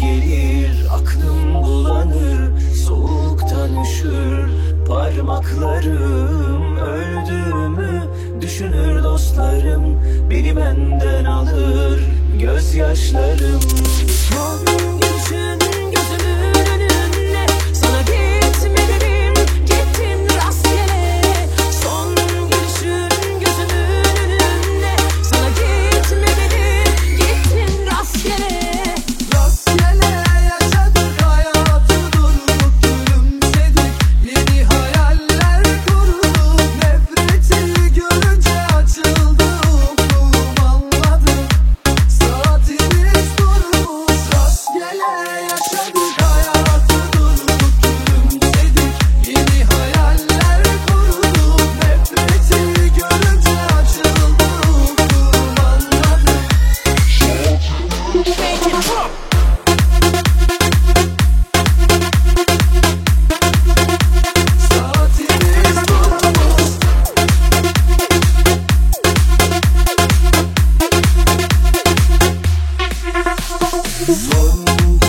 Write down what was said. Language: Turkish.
gelir, aklım bulanır, soğuktan üşür parmaklarım. Öldüğümü düşünür dostlarım, beni benden alır gözyaşlarım. Son gülüşün gözümün önünde, sana gitme dedim, gittin rastgele. Son gülüşün gözümün önünde, sana gitme dedim, gittin rastgele. Rastgele yaşadık hayatı, durduk gülümsedik, yeni hayaller kurduk. Nefreti görünce açıldı ufkum, anladım saatimiz durmuş. Rastgele yaşadık hayatı, durduk gülümsedik, yeni hayaller kurduk. Nefreti görünce açıldı ufkum, anladım. Saatimiz durmuş. Son